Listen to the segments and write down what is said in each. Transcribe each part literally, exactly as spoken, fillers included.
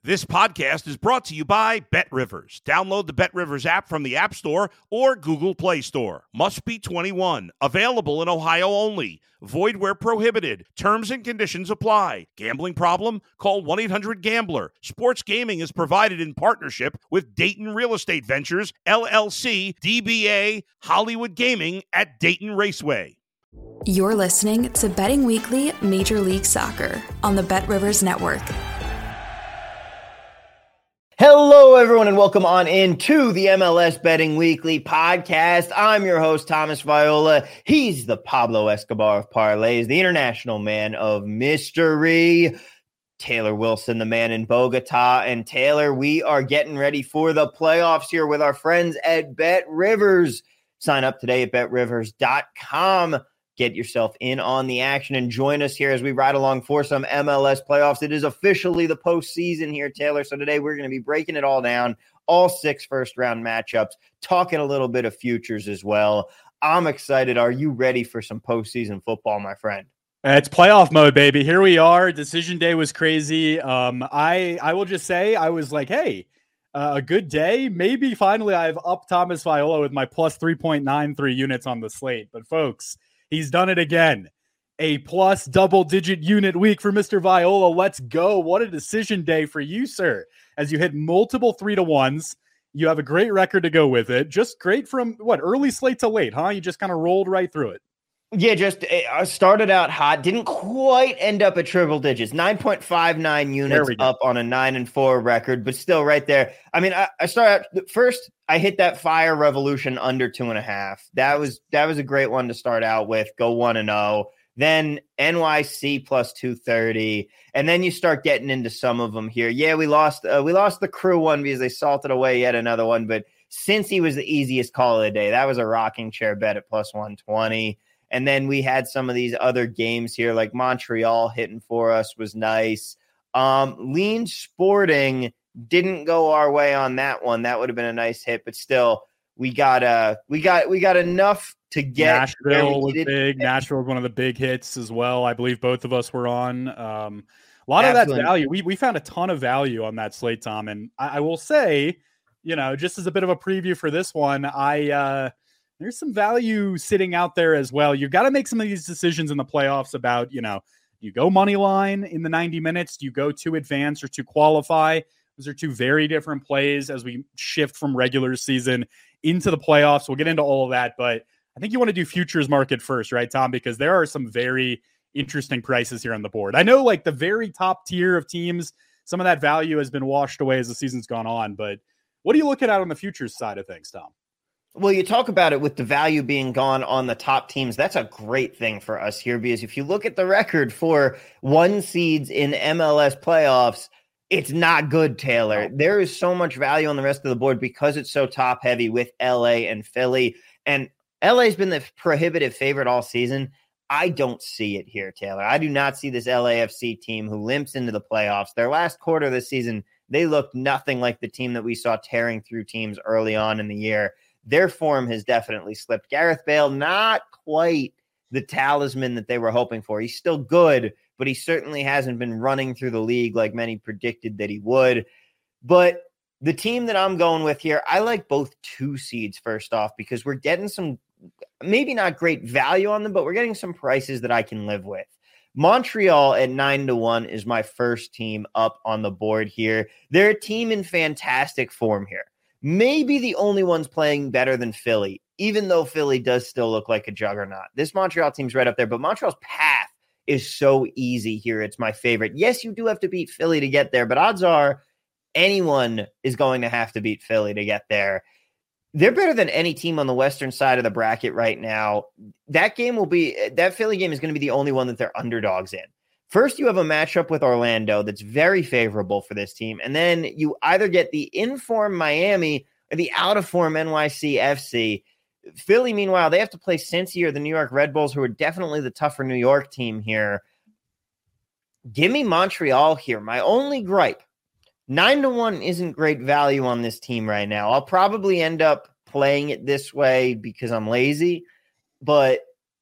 This podcast is brought to you by BetRivers. Download the BetRivers app from the App Store or Google Play Store. Must be twenty-one. Available in Ohio only. Void where prohibited. Terms and conditions apply. Gambling problem? Call one eight hundred gambler. Sports gaming is provided in partnership with Dayton Real Estate Ventures, L L C, D B A, Hollywood Gaming at Dayton Raceway. You're listening to Betting Weekly Major League Soccer on the BetRivers Network. Hello, everyone, and welcome on into the M L S Betting Weekly podcast. I'm your host, Thomas Viola. He's the Pablo Escobar of parlays, the international man of mystery. Taylor Wilson, the man in Bogota. And Taylor, we are getting ready for the playoffs here with our friends at BetRivers. Sign up today at bet rivers dot com. Get yourself in on the action and join us here as we ride along for some M L S playoffs. It is officially the postseason here, Taylor. So today we're going to be breaking it all down, all six first-round matchups, talking a little bit of futures as well. I'm excited. Are you ready for some postseason football, my friend? It's playoff mode, baby. Here we are. Decision day was crazy. Um, I I will just say I was like, hey, uh, a good day. Maybe finally I've upped Thomas Viola with my plus three point nine three units on the slate. But folks, he's done it again. A plus double-digit unit week for Mister Viola. Let's go. What a decision day for you, sir. As you hit multiple three to ones, you have a great record to go with it. Just great from, what, early slate to late, huh? You just kind of rolled right through it. Yeah, just uh, started out hot. Didn't quite end up at triple digits. nine point five nine units up on a nine and four record, but still right there. I mean, I, I started out first. I hit that Fire Revolution under two and a half. That was that was a great one to start out with. Go one and zero. Then N Y C plus two thirty, and then you start getting into some of them here. Yeah, we lost uh, we lost the Crew one because they salted away yet another one. But since he was the easiest call of the day, that was a rocking chair bet at plus one twenty. And then we had some of these other games here, like Montreal hitting for us was nice. Um, Lean Sporting didn't go our way on that one. That would have been a nice hit, but still, we got uh, we got we got enough to get. Nashville was big. Nashville was one of the big hits as well. I believe both of us were on. Um, a lot Absolutely. of that value. We we found a ton of value on that slate, Tom. And I, I will say, you know, just as a bit of a preview for this one, I. Uh, There's some value sitting out there as well. You've got to make some of these decisions in the playoffs about, you know, you go money line in the ninety minutes, do you go to advance or to qualify? Those are two very different plays as we shift from regular season into the playoffs. We'll get into all of that, but I think you want to do futures market first, right, Tom? Because there are some very interesting prices here on the board. I know like the very top tier of teams, some of that value has been washed away as the season's gone on, but what are you looking at on the futures side of things, Tom? Well, you talk about it with the value being gone on the top teams. That's a great thing for us here because if you look at the record for one seeds in M L S playoffs, it's not good, Taylor. There is so much value on the rest of the board because it's so top heavy with L A and Philly. And L A's been the prohibitive favorite all season. I don't see it here, Taylor. I do not see this L A F C team who limps into the playoffs. Their last quarter of the season, they looked nothing like the team that we saw tearing through teams early on in the year. Their form has definitely slipped. Gareth Bale, not quite the talisman that they were hoping for. He's still good, but he certainly hasn't been running through the league like many predicted that he would. But the team that I'm going with here, I like both two seeds first off because we're getting some, maybe not great value on them, but we're getting some prices that I can live with. Montreal at nine to one is my first team up on the board here. They're a team in fantastic form here. Maybe the only ones playing better than Philly, even though Philly does still look like a juggernaut. This Montreal team's right up there, but Montreal's path is so easy here. It's my favorite. Yes, you do have to beat Philly to get there, but odds are anyone is going to have to beat Philly to get there. They're better than any team on the western side of the bracket right now. That game will be, that Philly game is going to be the only one that they're underdogs in. First, you have a matchup with Orlando that's very favorable for this team. And then you either get the in-form Miami or the out-of-form N Y C F C. Philly, meanwhile, they have to play Cincy or the New York Red Bulls, who are definitely the tougher New York team here. Give me Montreal here. My only gripe, nine to one isn't great value on this team right now. I'll probably end up playing it this way because I'm lazy. But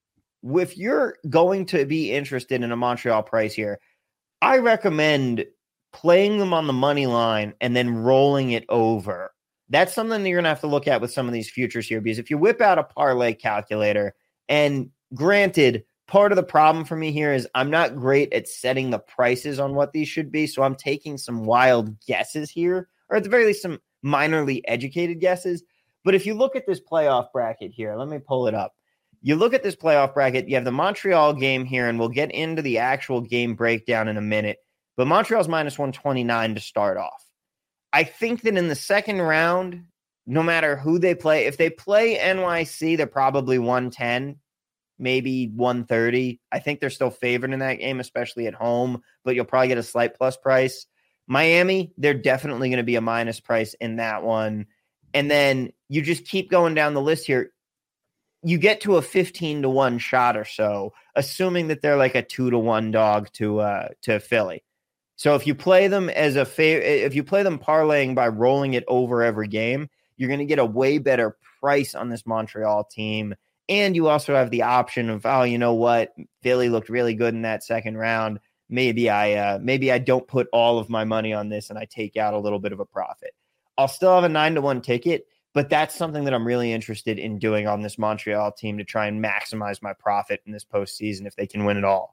if you're going to be interested in a Montreal price here, I recommend playing them on the money line and then rolling it over. That's something that you're going to have to look at with some of these futures here, because if you whip out a parlay calculator, and granted, part of the problem for me here is I'm not great at setting the prices on what these should be. So I'm taking some wild guesses here, or at the very least, some minorly educated guesses. But if you look at this playoff bracket here, let me pull it up. You look at this playoff bracket, you have the Montreal game here, and we'll get into the actual game breakdown in a minute. But Montreal's minus one twenty-nine to start off. I think that in the second round, no matter who they play, if they play N Y C, they're probably one ten, maybe one thirty. I think they're still favored in that game, especially at home, but you'll probably get a slight plus price. Miami, they're definitely going to be a minus price in that one. And then you just keep going down the list here. You get to a fifteen to one shot or so, assuming that they're like a two to one dog to uh, to Philly. So if you play them as a fa- if you play them parlaying by rolling it over every game, you're going to get a way better price on this Montreal team. And you also have the option of, oh, you know what? Philly looked really good in that second round. Maybe I uh, maybe I don't put all of my money on this and I take out a little bit of a profit. I'll still have a nine to one ticket, but that's something that I'm really interested in doing on this Montreal team to try and maximize my profit in this postseason if they can win it all.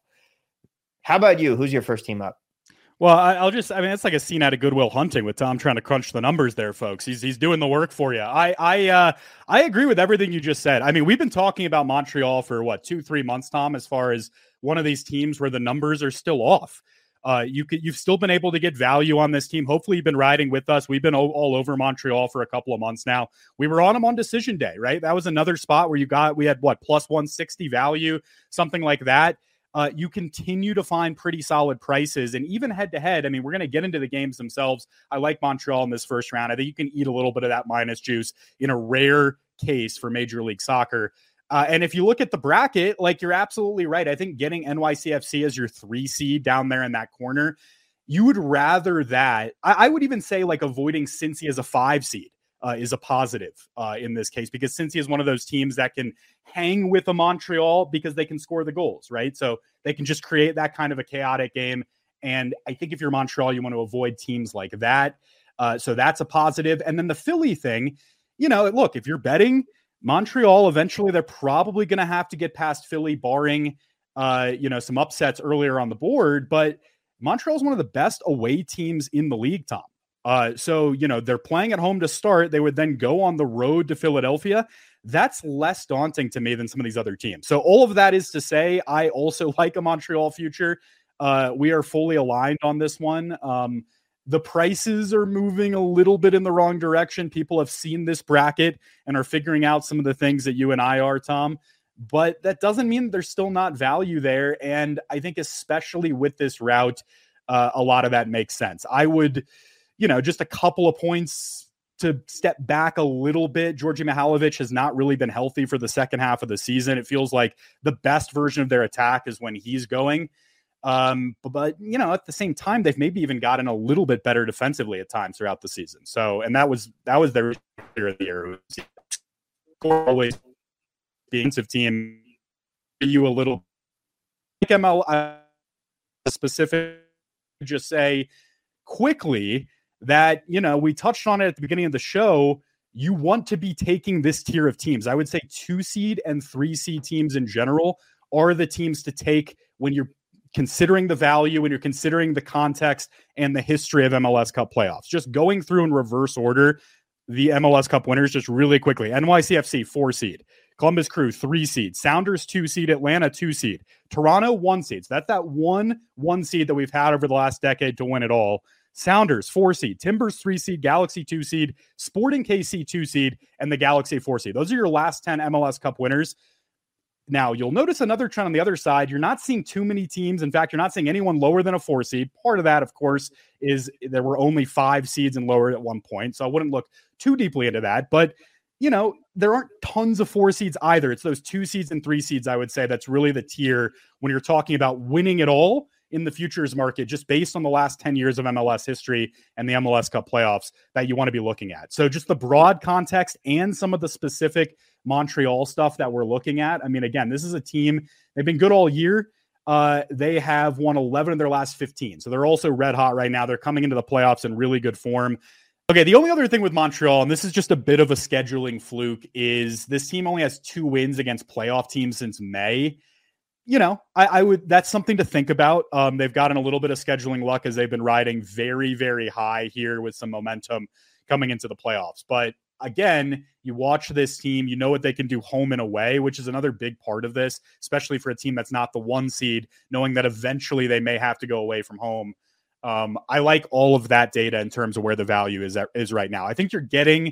How about you? Who's your first team up? Well, I'll just, I mean, it's like a scene out of Good Will Hunting with Tom trying to crunch the numbers there, folks. He's he's doing the work for you. I I uh, I agree with everything you just said. I mean, we've been talking about Montreal for, what, two, three months, Tom, as far as one of these teams where the numbers are still off. Uh, you could, you've still been able to get value on this team. Hopefully, you've been riding with us. We've been all, all over Montreal for a couple of months now. We were on them on decision day, right? That was another spot where you got, we had, what, plus one sixty value, something like that. Uh, you continue to find pretty solid prices, and even head-to-head, I mean, we're going to get into the games themselves. I like Montreal in this first round. I think you can eat a little bit of that minus juice in a rare case for Major League Soccer. Uh, and if you look at the bracket, like, you're absolutely right. I think getting N Y C F C as your three seed down there in that corner, you would rather that. I, I would even say, like, avoiding Cincy as a five seed. Uh, is a positive uh, in this case, because Cincy is one of those teams that can hang with a Montreal because they can score the goals, right? So they can just create that kind of a chaotic game. And I think if you're Montreal, you want to avoid teams like that. Uh, so that's a positive. And then the Philly thing, you know, look, if you're betting Montreal, eventually they're probably going to have to get past Philly, barring, uh, you know, some upsets earlier on the board. But Montreal is one of the best away teams in the league, Tom. Uh, so, you know, they're playing at home to start. They would then go on the road to Philadelphia. That's less daunting to me than some of these other teams. So all of that is to say, I also like a Montreal future. Uh, we are fully aligned on this one. Um, the prices are moving a little bit in the wrong direction. People have seen this bracket and are figuring out some of the things that you and I are, Tom. But that doesn't mean there's still not value there. And I think especially with this route, uh, a lot of that makes sense. I would... You know, just a couple of points to step back a little bit. Georgi Mihailovic has not really been healthy for the second half of the season. It feels like the best version of their attack is when he's going. Um, but, but, you know, at the same time, they've maybe even gotten a little bit better defensively at times throughout the season. So, and that was, that was their year of the year. Always being defensive team, you a little like M L uh, specific, just say quickly, that, you know, we touched on it at the beginning of the show. You want to be taking this tier of teams. I would say two seed and three seed teams in general are the teams to take when you're considering the value, when you're considering the context and the history of M L S Cup playoffs. Just going through in reverse order, the M L S Cup winners just really quickly. N Y C F C, four seed. Columbus Crew, three seed. Sounders, two seed. Atlanta, two seed. Toronto, one seed. So that's that one one seed that we've had over the last decade to win it all. Sounders, four seed. Timbers, three seed. Galaxy, two seed. Sporting K C, two seed. And the Galaxy, four seed. Those are your last ten M L S Cup winners. Now, you'll notice another trend on the other side. You're not seeing too many teams. In fact, you're not seeing anyone lower than a four seed. Part of that, of course, is there were only five seeds and lower at one point. So I wouldn't look too deeply into that. But, you know, there aren't tons of four seeds either. It's those two seeds and three seeds, I would say, that's really the tier when you're talking about winning it all in the futures market, just based on the last ten years of M L S history and the M L S Cup playoffs that you want to be looking at. So just the broad context and some of the specific Montreal stuff that we're looking at. I mean, again, this is a team, they've been good all year. Uh, they have won eleven of their last fifteen. So they're also red hot right now. They're coming into the playoffs in really good form. Okay, the only other thing with Montreal, and this is just a bit of a scheduling fluke, is this team only has two wins against playoff teams since May. You know, I, I would, that's something to think about. Um, they've gotten a little bit of scheduling luck as they've been riding very, very high here with some momentum coming into the playoffs. But again, you watch this team, you know what they can do home and away, which is another big part of this, especially for a team that's not the one seed, knowing that eventually they may have to go away from home. Um, I like all of that data in terms of where the value is at, is right now. I think you're getting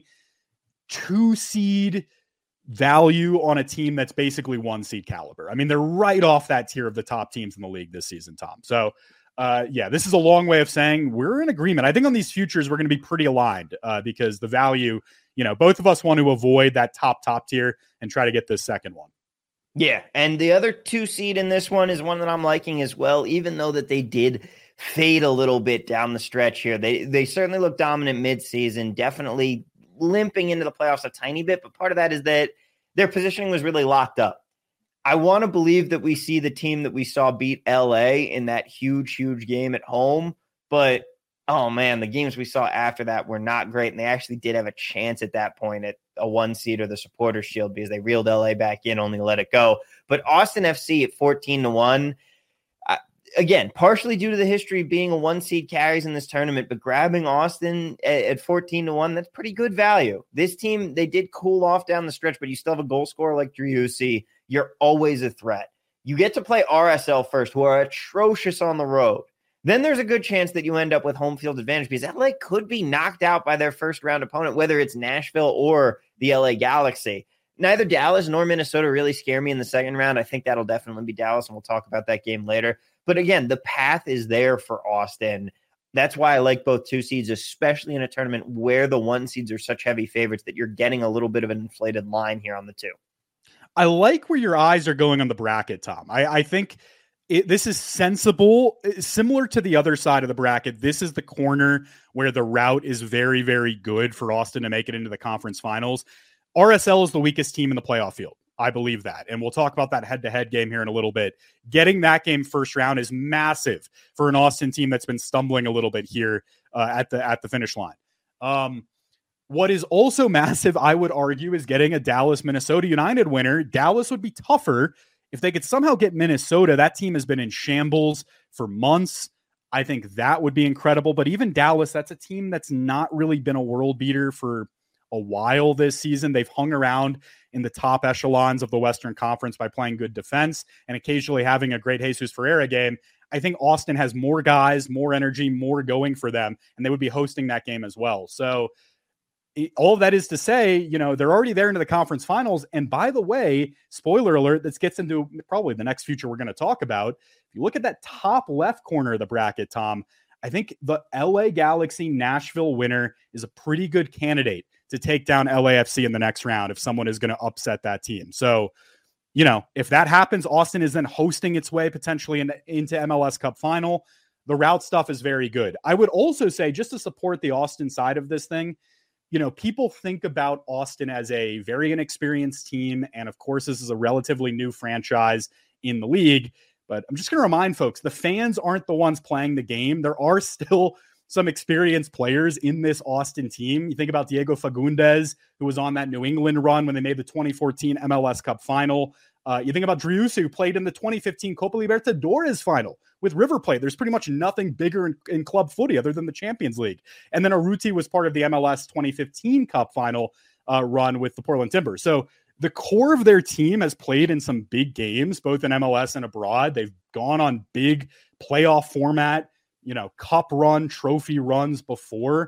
two seed value on a team that's basically one seed caliber. I mean, they're right off that tier of the top teams in the league this season, Tom. So uh, yeah, this is a long way of saying we're in agreement. I think on these futures, we're going to be pretty aligned uh, because the value, you know, both of us want to avoid that top, top tier and try to get this second one. Yeah. And the other two seed in this one is one that I'm liking as well, even though that they did fade a little bit down the stretch here. They they certainly look dominant mid-season, definitely limping into the playoffs a tiny bit, but part of that is that their positioning was really locked up. I want to believe that we see the team that we saw beat L A in that huge, huge game at home, but oh man, the games we saw after that were not great, and they actually did have a chance at that point at a one seed or the Supporters Shield because they reeled L A back in, only to let it go. But Austin F C at fourteen to one, again, partially due to the history of being a one seed carries in this tournament, but grabbing Austin at, at fourteen to one, that's pretty good value. This team, they did cool off down the stretch, but you still have a goal scorer like Driussi. You're always a threat. You get to play R S L first, who are atrocious on the road. Then there's a good chance that you end up with home field advantage because L A could be knocked out by their first round opponent, whether it's Nashville or the L A Galaxy. Neither Dallas nor Minnesota really scare me in the second round. I think that'll definitely be Dallas, and we'll talk about that game later. But again, the path is there for Austin. That's why I like both two seeds, especially in a tournament where the one seeds are such heavy favorites that you're getting a little bit of an inflated line here on the two. I like where your eyes are going on the bracket, Tom. I, I think it, this is sensible, similar to the other side of the bracket. This is the corner where the route is very, very good for Austin to make it into the conference finals. R S L is the weakest team in the playoff field. I believe that. And we'll talk about that head-to-head game here in a little bit. Getting that game first round is massive for an Austin team that's been stumbling a little bit here uh, at the at the finish line. Um, what is also massive, I would argue, is getting a Dallas-Minnesota United winner. Dallas would be tougher if they could somehow get Minnesota. That team has been in shambles for months. I think that would be incredible. But even Dallas, that's a team that's not really been a world beater for a while this season. They've hung around in the top echelons of the Western Conference by playing good defense and occasionally having a great Jesus Ferreira game. I think Austin has more guys, more energy, more going for them, and they would be hosting that game as well. So all of that is to say, you know, they're already there into the conference finals. And by the way, spoiler alert, this gets into probably the next future we're going to talk about. If you look at that top left corner of the bracket, Tom, I think the L A Galaxy Nashville winner is a pretty good candidate to take down L A F C in the next round if someone is going to upset that team. So, you know, if that happens, Austin is then hosting its way potentially in, into M L S Cup final. The route stuff is very good. I would also say, just to support the Austin side of this thing, you know, people think about Austin as a very inexperienced team. And of course, this is a relatively new franchise in the league. But I'm just going to remind folks, the fans aren't the ones playing the game. There are still some experienced players in this Austin team. You think about Diego Fagundes, who was on that New England run when they made the twenty fourteen M L S Cup final. Uh, you think about Driussi, who played in the twenty fifteen Copa Libertadores final with River Plate. There's pretty much nothing bigger in, in club footy other than the Champions League. And then Urruti was part of the M L S twenty fifteen Cup final uh, run with the Portland Timbers. So the core of their team has played in some big games, both in M L S and abroad. They've gone on big playoff format, you know, cup run, trophy runs before.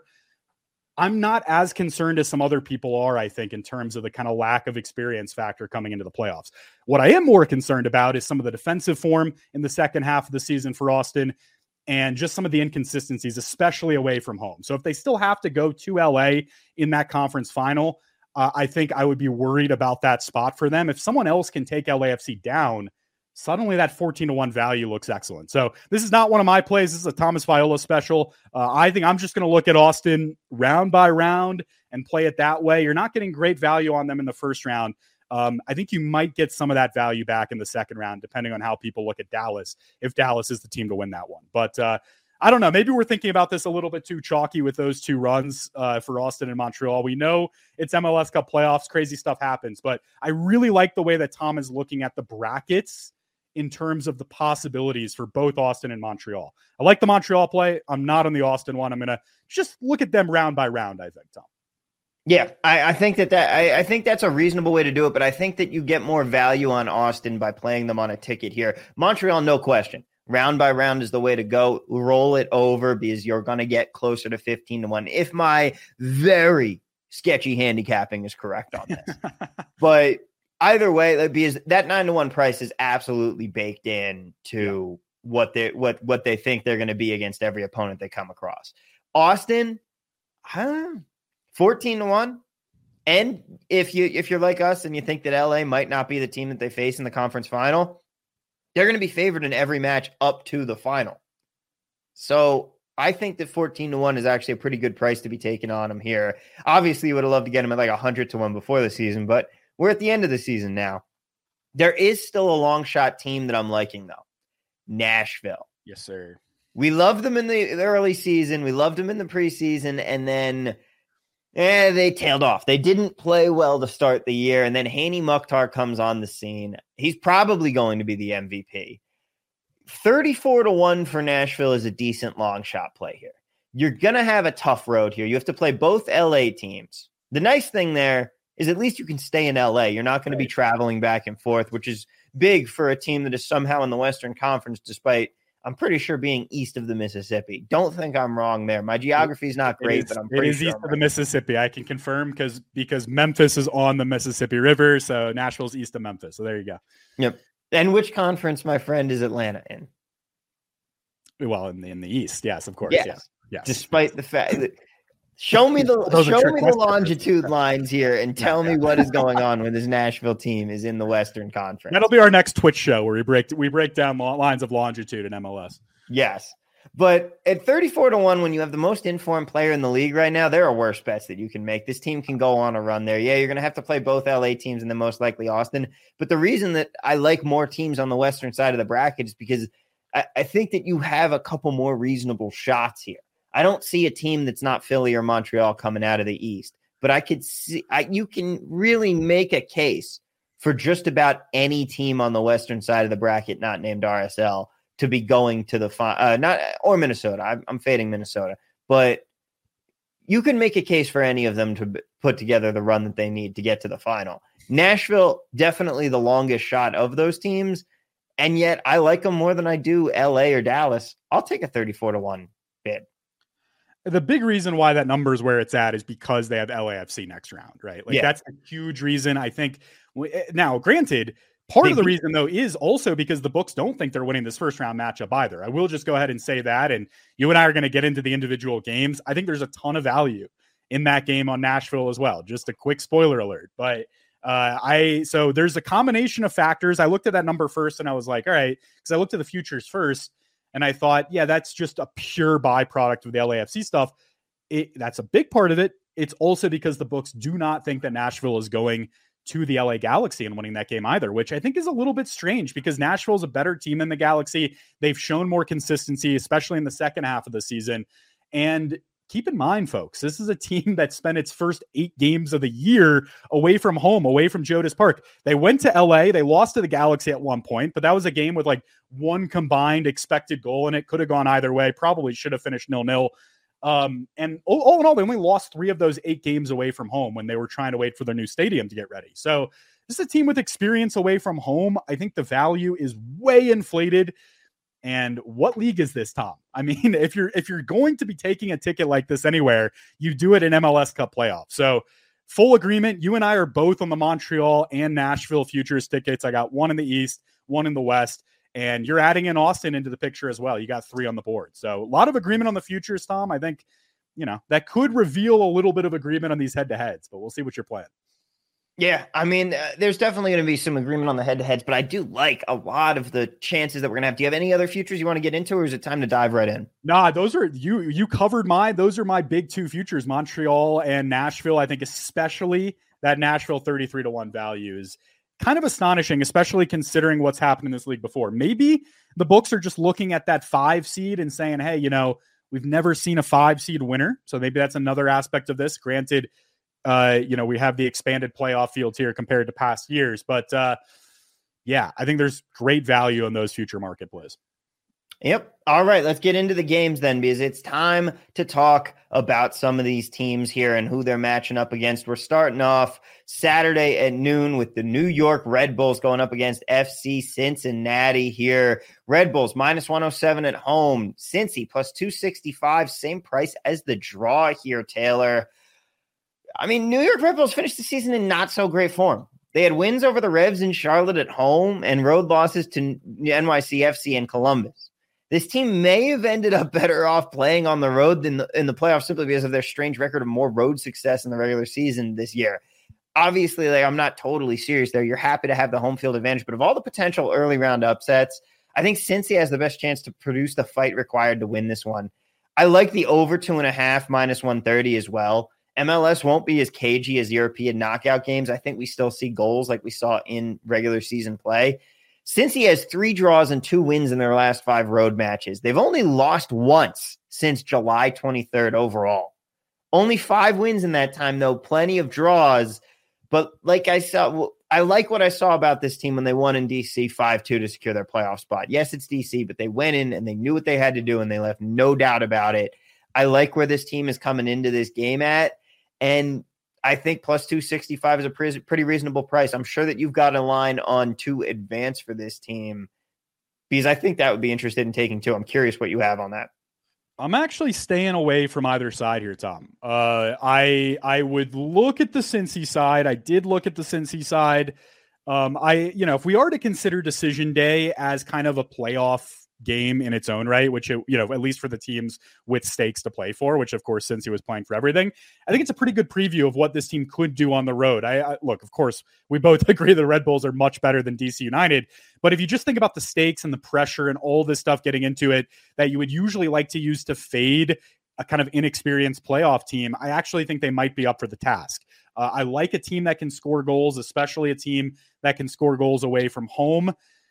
I'm not as concerned as some other people are, I think, in terms of the kind of lack of experience factor coming into the playoffs. What I am more concerned about is some of the defensive form in the second half of the season for Austin and just some of the inconsistencies, especially away from home. So if they still have to go to L A in that conference final, uh, I think I would be worried about that spot for them. If someone else can take L A F C down, suddenly that fourteen to one value looks excellent. So this is not one of my plays. This is a Thomas Viola special. Uh, I think I'm just going to look at Austin round by round and play it that way. You're not getting great value on them in the first round. Um, I think you might get some of that value back in the second round, depending on how people look at Dallas, if Dallas is the team to win that one. But uh, I don't know. Maybe we're thinking about this a little bit too chalky with those two runs uh, for Austin and Montreal. We know it's M L S Cup playoffs. Crazy stuff happens. But I really like the way that Tom is looking at the brackets in terms of the possibilities for both Austin and Montreal. I like the Montreal play. I'm not on the Austin one. I'm going to just look at them round by round, I think, Tom. Yeah, I, I think that, that I, I think that's a reasonable way to do it, but I think that you get more value on Austin by playing them on a ticket here. Montreal, no question. Round by round is the way to go. Roll it over because you're going to get closer to fifteen to one. If my very sketchy handicapping is correct on this. But either way, because that nine to one price is absolutely baked in to yeah. what they what what they think they're going to be against every opponent they come across. Austin, huh, fourteen to one. And if you if you're like us and you think that L A might not be the team that they face in the conference final, they're going to be favored in every match up to the final. So I think that fourteen to one is actually a pretty good price to be taken on them here. Obviously, you would have loved to get them at like one hundred to one before the season, but we're at the end of the season now. There is still a long shot team that I'm liking, though. Nashville. Yes, sir. We loved them in the, the early season. We loved them in the preseason, and then eh, they tailed off. They didn't play well to start the year, and then Haney Mukhtar comes on the scene. He's probably going to be the M V P. thirty-four to one for Nashville is a decent long shot play here. You're going to have a tough road here. You have to play both L A teams. The nice thing there is at least you can stay in L A. You're not going to be traveling back and forth, which is big for a team that is somehow in the Western Conference, despite, I'm pretty sure, being east of the Mississippi. Don't think I'm wrong there. My geography is not great, is, but I'm pretty It is sure east I'm of right. the Mississippi. I can confirm because because Memphis is on the Mississippi River, so Nashville's east of Memphis. So there you go. Yep. And which conference, my friend, is Atlanta in? Well, in the, in the east, yes, of course. Yes. Yes. yes. Despite the fact that show me the show me the longitude lines here and tell me what is going on when this Nashville team is in the Western Conference. That'll be our next Twitch show where we break we break down lines of longitude in M L S. Yes. But at thirty-four to one, when you have the most informed player in the league right now, there are worse bets that you can make. This team can go on a run there. Yeah, you're going to have to play both L A teams and then most likely Austin. But the reason that I like more teams on the Western side of the bracket is because I, I think that you have a couple more reasonable shots here. I don't see a team that's not Philly or Montreal coming out of the East, but I could see I, you can really make a case for just about any team on the Western side of the bracket, not named R S L, to be going to the final, uh, not or Minnesota. I'm, I'm fading Minnesota, but you can make a case for any of them to b- put together the run that they need to get to the final. Nashville, definitely the longest shot of those teams, and yet I like them more than I do L A or Dallas. I'll take a thirty-four to one bid. The big reason why that number is where it's at is because they have L A F C next round, right? Like yeah. That's a huge reason. I think now, granted, part they of the reason though is also because the books don't think they're winning this first round matchup either. I will just go ahead and say that. And you and I are going to get into the individual games. I think there's a ton of value in that game on Nashville as well. Just a quick spoiler alert, but uh, I, so there's a combination of factors. I looked at that number first and I was like, all right, because I looked at the futures first. And I thought, yeah, that's just a pure byproduct of the L A F C stuff. It, that's a big part of it. It's also because the books do not think that Nashville is going to the L A Galaxy and winning that game either, which I think is a little bit strange because Nashville is a better team than the Galaxy. They've shown more consistency, especially in the second half of the season. And keep in mind, folks, this is a team that spent its first eight games of the year away from home, away from Geodis Park. They went to L A. They lost to the Galaxy at one point, but that was a game with like one combined expected goal, and it could have gone either way. Probably should have finished nil-nil. Um, and all, all in all, they only lost three of those eight games away from home when they were trying to wait for their new stadium to get ready. So this is a team with experience away from home. I think the value is way inflated. And what league is this, Tom? I mean, if you're if you're going to be taking a ticket like this anywhere, you do it in M L S Cup playoffs. So full agreement. You and I are both on the Montreal and Nashville futures tickets. I got one in the East, one in the West, and you're adding in Austin into the picture as well. You got three on the board. So a lot of agreement on the futures, Tom. I think, you know, that could reveal a little bit of agreement on these head-to-heads, but we'll see what you're playing. Yeah, I mean, uh, there's definitely going to be some agreement on the head-to-heads, but I do like a lot of the chances that we're going to have. Do you have any other futures you want to get into, or is it time to dive right in? Nah, those are you. You covered mine. Those are my big two futures: Montreal and Nashville. I think especially that Nashville thirty-three to one value is kind of astonishing, especially considering what's happened in this league before. Maybe the books are just looking at that five seed and saying, "Hey, you know, we've never seen a five seed winner," so maybe that's another aspect of this. Granted. Uh, you know, we have the expanded playoff fields here compared to past years, but uh, yeah, I think there's great value in those future market plays. Yep. All right, let's get into the games then, because it's time to talk about some of these teams here and who they're matching up against. We're starting off Saturday at noon with the New York Red Bulls going up against F C Cincinnati here. Red Bulls minus one oh seven at home. Cincy plus two sixty-five, same price as the draw here, Taylor. I mean, New York Red Bulls finished the season in not so great form. They had wins over the Revs in Charlotte at home and road losses to N Y C F C and Columbus. This team may have ended up better off playing on the road than the, in the playoffs simply because of their strange record of more road success in the regular season this year. Obviously, like, I'm not totally serious there. You're happy to have the home field advantage, but of all the potential early round upsets, I think Cincy has the best chance to produce the fight required to win this one. I like the over two and a half minus one thirty as well. M L S won't be as cagey as European knockout games. I think we still see goals like we saw in regular season play. Cincy has three draws and two wins in their last five road matches. They've only lost once since July twenty-third overall. Only five wins in that time, though. Plenty of draws. But like I saw, I like what I saw about this team when they won in D C five two to secure their playoff spot. Yes, it's D C, but they went in and they knew what they had to do, and they left no doubt about it. I like where this team is coming into this game at. And I think plus two sixty-five is a pre- pretty reasonable price. I'm sure that you've got a line on to advance for this team, because I think that would be interested in taking too. I'm curious what you have on that. I'm actually staying away from either side here, Tom. Uh, I I would look at the Cincy side. I did look at the Cincy side. Um, I you know if we are to consider Decision Day as kind of a playoff game in its own right, which, it, you know, at least for the teams with stakes to play for, which of course, Cincy was playing for everything. I think it's a pretty good preview of what this team could do on the road. I, I look, of course, we both agree the Red Bulls are much better than D C United, but if you just think about the stakes and the pressure and all this stuff getting into it that you would usually like to use to fade a kind of inexperienced playoff team, I actually think they might be up for the task. Uh, I like a team that can score goals, especially a team that can score goals away from home.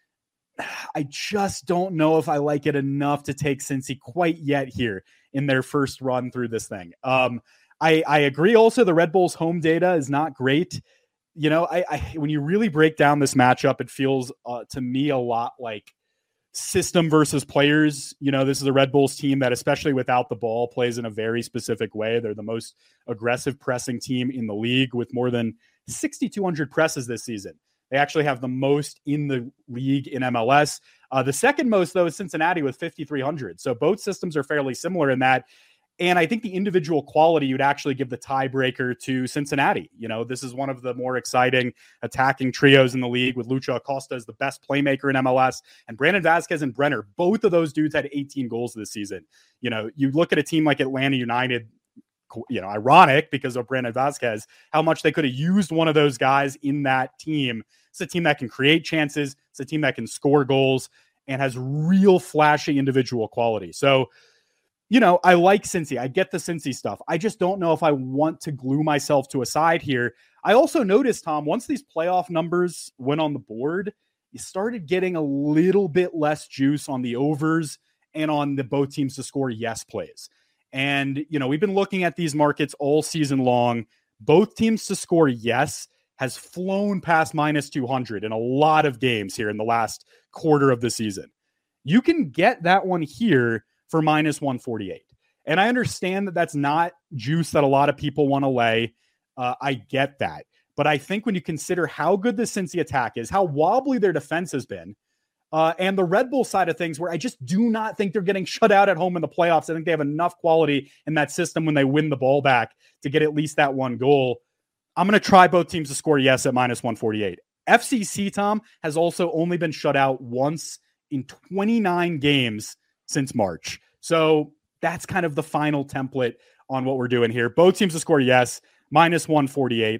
I just don't know if I like it enough to take Cincy quite yet here in their first run through this thing. Um, I, I agree also the Red Bulls home data is not great. You know, I, I when you really break down this matchup, it feels uh, to me a lot like system versus players. You know, this is a Red Bulls team that, especially without the ball, plays in a very specific way. They're the most aggressive pressing team in the league with more than sixty-two hundred presses this season. They actually have the most in the league in M L S. Uh, the second most, though, is Cincinnati with fifty-three hundred. So both systems are fairly similar in that. And I think the individual quality, you'd actually give the tiebreaker to Cincinnati. You know, this is one of the more exciting attacking trios in the league, with Lucho Acosta as the best playmaker in M L S, and Brandon Vazquez and Brenner. Both of those dudes had eighteen goals this season. You know, you look at a team like Atlanta United, you know, ironic because of Brandon Vazquez, how much they could have used one of those guys in that team. It's a team that can create chances. It's a team that can score goals and has real flashy individual quality. So, you know, I like Cincy. I get the Cincy stuff. I just don't know if I want to glue myself to a side here. I also noticed, Tom, once these playoff numbers went on the board, you started getting a little bit less juice on the overs and on the both teams to score yes plays. And, you know, we've been looking at these markets all season long. Both teams to score yes has flown past minus two hundred in a lot of games here in the last quarter of the season. You can get that one here for minus one forty-eight. And I understand that that's not juice that a lot of people want to lay. Uh, I get that. But I think when you consider how good the Cincy attack is, how wobbly their defense has been, Uh, and the Red Bull side of things, where I just do not think they're getting shut out at home in the playoffs. I think they have enough quality in that system when they win the ball back to get at least that one goal. I'm going to try both teams to score yes at minus one forty-eight. F C C, Tom, has also only been shut out once in twenty-nine games since March. So that's kind of the final template on what we're doing here. Both teams to score yes, minus one forty-eight.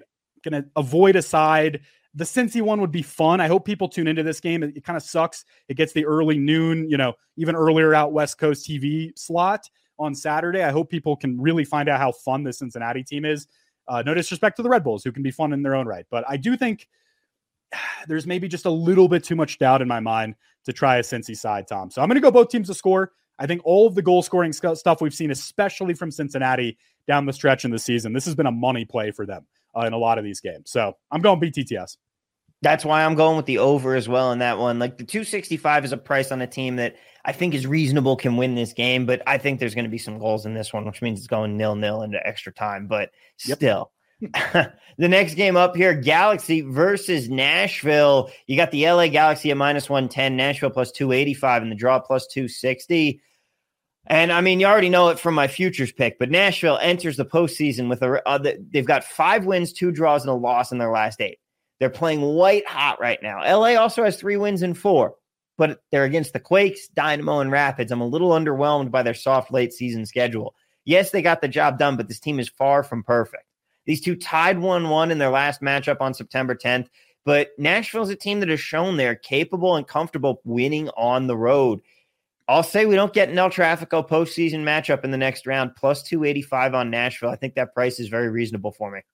going to avoid a side. The Cincy one would be fun. I hope people tune into this game. It, it kind of sucks. It gets the early noon, you know, even earlier out West Coast T V slot on Saturday. I hope people can really find out how fun the Cincinnati team is. Uh, no disrespect to the Red Bulls, who can be fun in their own right. But I do think there's maybe just a little bit too much doubt in my mind to try a Cincy side, Tom. So I'm going to go both teams to score. I think all of the goal scoring stuff we've seen, especially from Cincinnati down the stretch in the season, this has been a money play for them uh, in a lot of these games. So I'm going B T T S. That's why I'm going with the over as well in that one. Like the two sixty-five is a price on a team that I think is reasonable, can win this game, but I think there's going to be some goals in this one, which means it's going nil-nil into extra time, but yep. still. The next game up here, Galaxy versus Nashville. You got the L A Galaxy at minus one ten, Nashville plus two eighty-five, and the draw plus two sixty. And I mean, you already know it from my futures pick, but Nashville enters the postseason with a, uh, they've got five wins, two draws, and a loss in their last eight. They're playing white hot right now. L A also has three wins and four, but they're against the Quakes, Dynamo, and Rapids. I'm a little underwhelmed by their soft late season schedule. Yes, they got the job done, but this team is far from perfect. These two tied one one in their last matchup on September tenth, but Nashville's a team that has shown they're capable and comfortable winning on the road. I'll say we don't get an El Trafico postseason matchup in the next round, plus two eighty-five on Nashville. I think that price is very reasonable for me.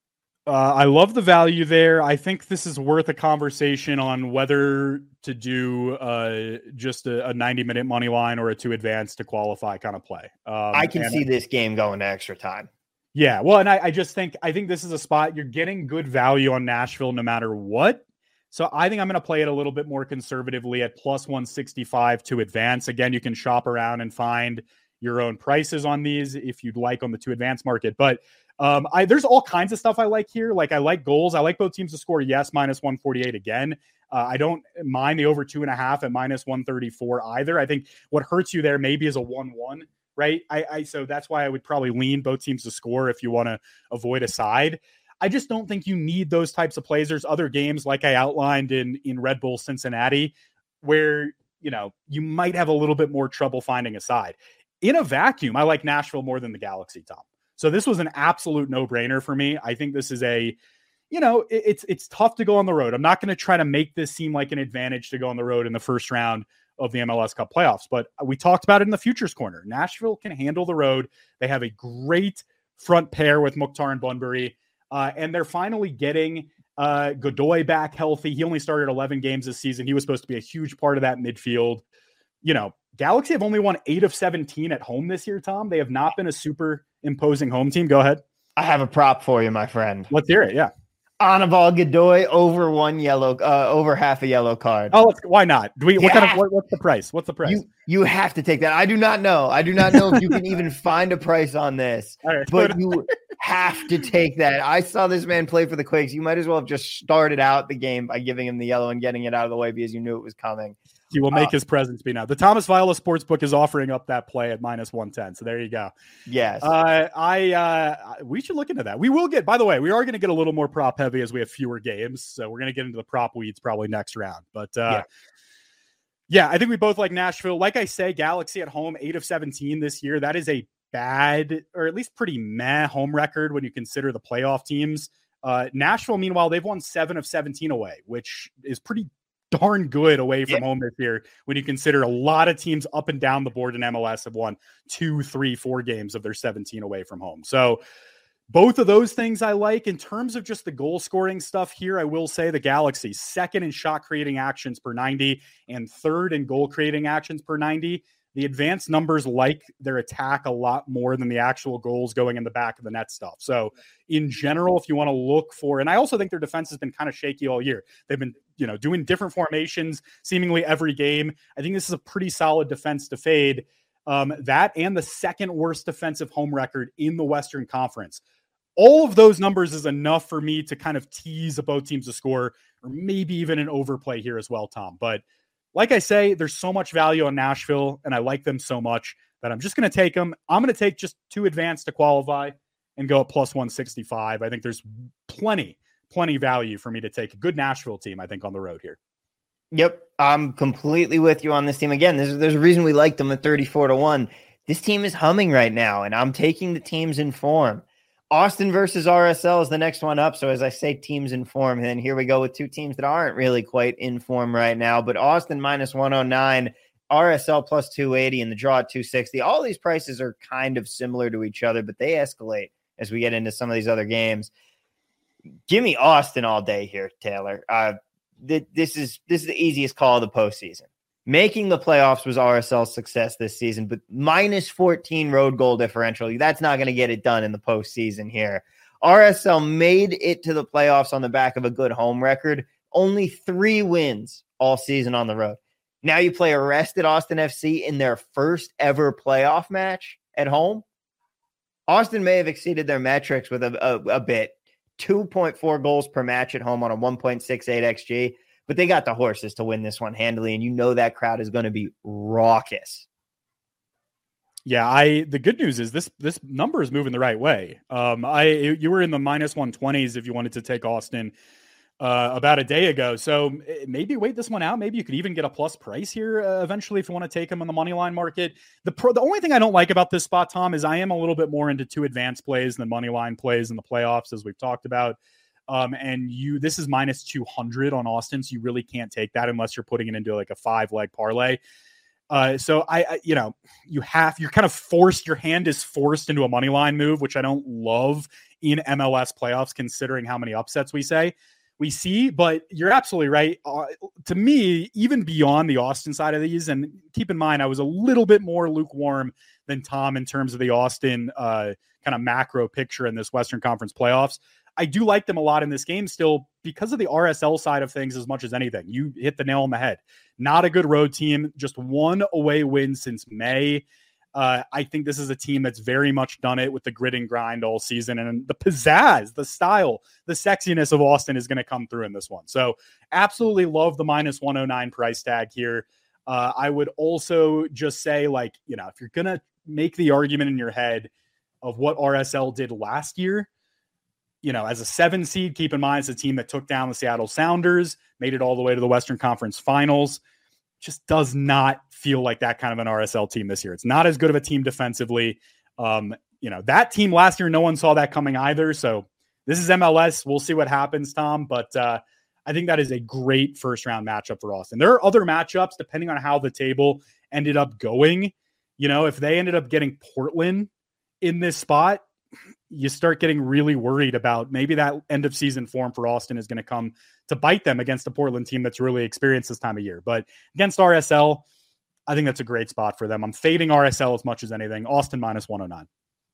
Uh, I love the value there. I think this is worth a conversation on whether to do uh, just a, a ninety minute money line or a two advance to qualify kind of play. Um, I can see this game going to extra time. Yeah. Well, and I, I just think, I think this is a spot you're getting good value on Nashville no matter what. So I think I'm going to play it a little bit more conservatively at plus one sixty-five to advance. Again, you can shop around and find your own prices on these if you'd like on the two advance market. But um, I, there's all kinds of stuff I like here. Like I like goals. I like both teams to score. Yes, minus one forty-eight again. Uh, I don't mind the over two and a half at minus one thirty-four either. I think what hurts you there maybe is a one one, right? I, I so that's why I would probably lean both teams to score if you want to avoid a side. I just don't think you need those types of plays. There's other games like I outlined in, in Red Bull Cincinnati where, you know, you might have a little bit more trouble finding a side. In a vacuum, I like Nashville more than the Galaxy, Tom. So this was an absolute no-brainer for me. I think this is a, you know, it, it's it's tough to go on the road. I'm not going to try to make this seem like an advantage to go on the road in the first round of the M L S Cup playoffs. But we talked about it in the Futures Corner. Nashville can handle the road. They have a great front pair with Mukhtar and Bunbury. Uh, and they're finally getting uh, Godoy back healthy. He only started eleven games this season. He was supposed to be a huge part of that midfield. You know, Galaxy have only won eight of seventeen at home this year, Tom. They have not been a super imposing home team. Go ahead. I have a prop for you, my friend. Let's hear it. Yeah. Anaval Godoy over one yellow, uh, over half a yellow card. Oh, let's, why not? Do we? What yeah. kind of? What, what's the price? What's the price? You you have to take that. I do not know. I do not know if you can even find a price on this, right. but you have to take that. I saw this man play for the Quakes. You might as well have just started out the game by giving him the yellow and getting it out of the way because you knew it was coming. He will make uh, his presence be known. The Thomas Viola Sportsbook is offering up that play at minus one ten. So there you go. Yes. Uh, I uh, we should look into that. We will get, by the way, we are going to get a little more prop heavy as we have fewer games. So we're going to get into the prop weeds probably next round. But uh, yeah. yeah, I think we both like Nashville. Like I say, Galaxy at home, eight of seventeen this year. That is a bad, or at least pretty meh home record when you consider the playoff teams. Uh, Nashville, meanwhile, they've won seven of seventeen away, which is pretty darn good away from yeah. home this year when you consider a lot of teams up and down the board in M L S have won two, three, four games of their seventeen away from home. So both of those things I like. In terms of just the goal scoring stuff here, I will say the Galaxy second in shot creating actions per ninety and third in goal creating actions per ninety. The advanced numbers like their attack a lot more than the actual goals going in the back of the net stuff. So in general, if you want to look for, and I also think their defense has been kind of shaky all year. They've been, you know, doing different formations seemingly every game. I think this is a pretty solid defense to fade. Um, that and the second worst defensive home record in the Western Conference. All of those numbers is enough for me to kind of tease both teams to score, or maybe even an overplay here as well, Tom. But like I say, there's so much value on Nashville, and I like them so much that I'm just going to take them. I'm going to take just two advance to qualify and go at plus one sixty-five. I think there's plenty, plenty value for me to take a good Nashville team, I think, on the road here. Yep, I'm completely with you on this team. Again, there's, there's a reason we like them at thirty-four to one. This team is humming right now, and I'm taking the teams in form. Austin versus R S L is the next one up. So as I say, teams in form, and then here we go with two teams that aren't really quite in form right now. But Austin minus one oh nine, R S L plus two eighty, and the draw at two sixty. All these prices are kind of similar to each other, but they escalate as we get into some of these other games. Give me Austin all day here, Taylor. Uh, th- this is this is the easiest call of the postseason. Making the playoffs was R S L's success this season, but minus fourteen road goal differential, that's not going to get it done in the postseason here. R S L made it to the playoffs on the back of a good home record. Only three wins all season on the road. Now you play a rested Austin F C in their first ever playoff match at home. Austin may have exceeded their metrics with a, a, a bit. two point four goals per match at home on a one point six eight X G. But they got the horses to win this one handily, and you know that crowd is going to be raucous. Yeah, I. The good news is this this number is moving the right way. Um, I you were in the minus one twenties if you wanted to take Austin uh, about a day ago. So maybe wait this one out. Maybe you could even get a plus price here uh, eventually if you want to take them on the money line market. The pro, the only thing I don't like about this spot, Tom, is I am a little bit more into two advanced plays than money line plays in the playoffs, as we've talked about. Um, and you, this is minus two hundred on Austin. So you really can't take that unless you're putting it into like a five leg parlay. Uh, so I, I, you know, you have, you're kind of forced, your hand is forced into a money line move, which I don't love in M L S playoffs, considering how many upsets we say we see, but you're absolutely right. Uh, to me, even beyond the Austin side of these, and keep in mind, I was a little bit more lukewarm than Tom in terms of the Austin, uh, kind of macro picture in this Western Conference playoffs. I do like them a lot in this game still because of the R S L side of things as much as anything. You hit the nail on the head. Not a good road team, just one away win since May. Uh, I think this is a team that's very much done it with the grit and grind all season, and the pizzazz, the style, the sexiness of Austin is going to come through in this one. So absolutely love the minus one oh nine price tag here. Uh, I would also just say, like, you know, if you're going to make the argument in your head of what R S L did last year, you know, as a seven seed, keep in mind it's a team that took down the Seattle Sounders, made it all the way to the Western Conference Finals. Just does not feel like that kind of an R S L team this year. It's not as good of a team defensively. Um, you know, that team last year, no one saw that coming either. So this is M L S. We'll see what happens, Tom. But uh, I think that is a great first round matchup for Austin. There are other matchups depending on how the table ended up going. You know, if they ended up getting Portland in this spot, you start getting really worried about maybe that end of season form for Austin is going to come to bite them against a Portland team that's really experienced this time of year. But against R S L, I think that's a great spot for them. I'm fading R S L as much as anything. Austin minus one oh nine.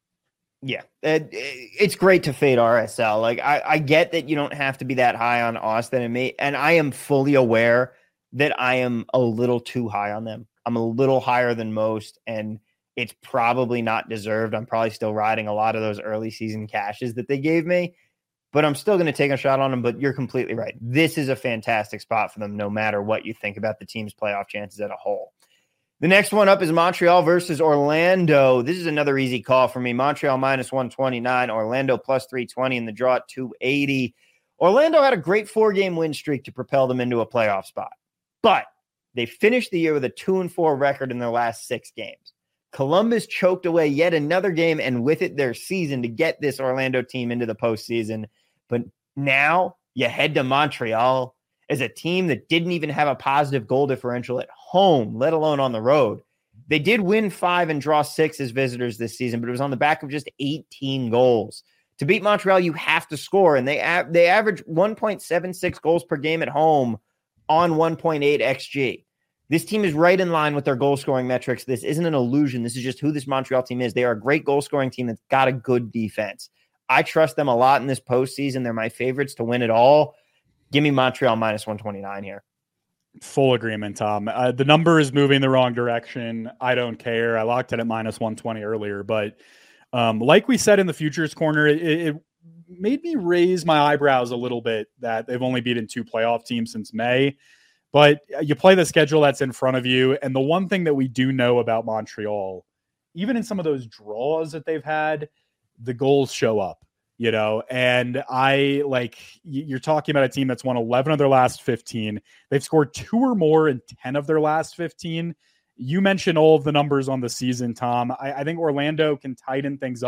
Yeah, it, it's great to fade R S L. Like I, I get that you don't have to be that high on Austin and me, and I am fully aware that I am a little too high on them. I'm a little higher than most, and it's probably not deserved. I'm probably still riding a lot of those early season cashes that they gave me, but I'm still going to take a shot on them. But you're completely right. This is a fantastic spot for them, no matter what you think about the team's playoff chances as a whole. The next one up is Montreal versus Orlando. This is another easy call for me. Montreal minus one twenty-nine, Orlando plus three twenty, and the draw at two eighty. Orlando had a great four-game win streak to propel them into a playoff spot, but they finished the year with a two and four record in their last six games. Columbus choked away yet another game, and with it, their season to get this Orlando team into the postseason. But now you head to Montreal as a team that didn't even have a positive goal differential at home, let alone on the road. They did win five and draw six as visitors this season, but it was on the back of just eighteen goals. To beat Montreal, you have to score, and they av- they average one point seven six goals per game at home on one point eight X G. This team is right in line with their goal-scoring metrics. This isn't an illusion. This is just who this Montreal team is. They are a great goal-scoring team that's got a good defense. I trust them a lot in this postseason. They're my favorites to win it all. Give me Montreal minus one twenty-nine here. Full agreement, Tom. Uh, the number is moving the wrong direction. I don't care. I locked it at minus one twenty earlier. But um, like we said in the futures corner, it, it made me raise my eyebrows a little bit that they've only beaten two playoff teams since May. But you play the schedule that's in front of you. And the one thing that we do know about Montreal, even in some of those draws that they've had, the goals show up, you know, and I like you're talking about a team that's won eleven of their last fifteen. They've scored two or more in ten of their last fifteen. You mentioned all of the numbers on the season, Tom. I, I think Orlando can tighten things up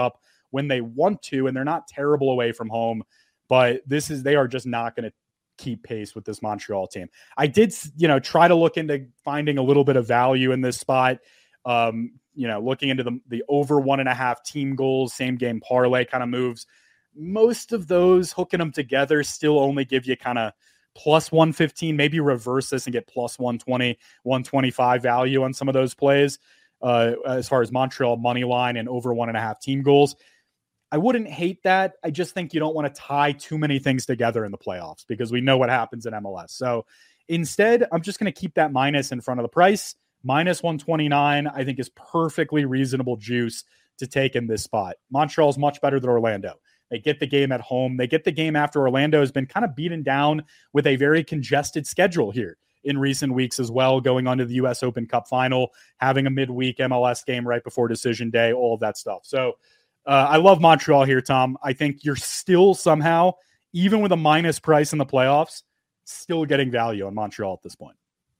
when they want to, and they're not terrible away from home, but this is, they are just not going to keep pace with this Montreal team. I did, you know, try to look into finding a little bit of value in this spot. Um, you know, looking into the, the over one and a half team goals, same game parlay kind of moves. Most of those, hooking them together, still only give you kind of plus one fifteen, maybe reverse this and get plus one twenty, one twenty-five value on some of those plays. Uh, as far as Montreal money line and over one and a half team goals, I wouldn't hate that. I just think you don't want to tie too many things together in the playoffs because we know what happens in M L S. So instead, I'm just going to keep that minus in front of the price. Minus one twenty-nine, I think, is perfectly reasonable juice to take in this spot. Montreal is much better than Orlando. They get the game at home. They get the game after Orlando has been kind of beaten down with a very congested schedule here in recent weeks as well, going on to the U S Open Cup final, having a midweek M L S game right before decision day, all of that stuff. So uh, I love Montreal here, Tom. I think you're still somehow, even with a minus price in the playoffs, still getting value on Montreal at this point.